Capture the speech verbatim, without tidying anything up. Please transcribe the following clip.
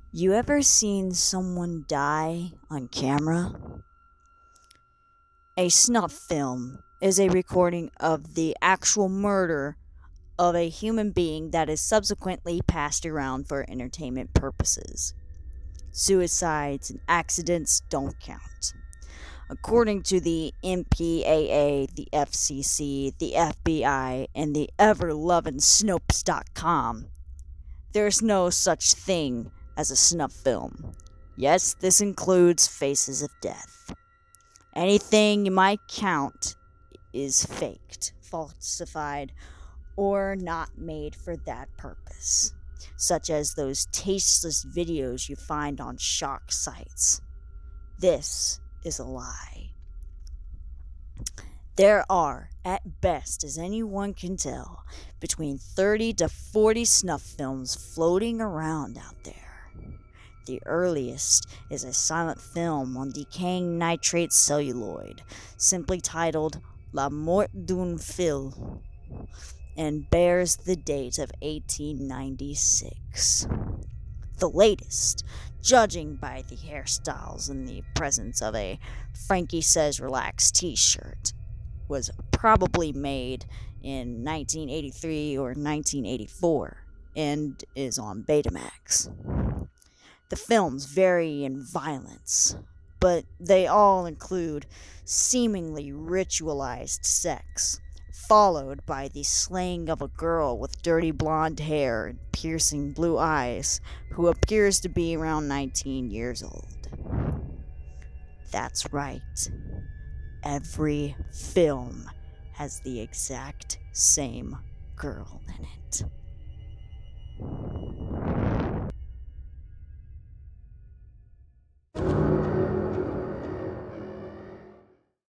You ever seen someone die on camera? A snuff film is a recording of the actual murder of a human being that is subsequently passed around for entertainment purposes. Suicides and accidents don't count. According to the M P A A, the F C C, the F B I, and the ever loving Snopes dot com, there's no such thing as a snuff film. Yes, this includes Faces of Death. Anything you might count is faked, falsified, or not made for that purpose, such as those tasteless videos you find on shock sites. This is a lie. There are, at best, as anyone can tell, between thirty to forty snuff films floating around out there. The earliest is a silent film on decaying nitrate celluloid, simply titled La Mort d'une Fille, and bears the date of eighteen ninety-six. The latest, judging by the hairstyles and the presence of a Frankie Says Relax t-shirt, was probably made in nineteen eighty-three or nineteen eighty-four and is on Betamax. The films vary in violence, but they all include seemingly ritualized sex, followed by the slaying of a girl with dirty blonde hair and piercing blue eyes who appears to be around nineteen years old. That's right. Every film has the exact same girl in it.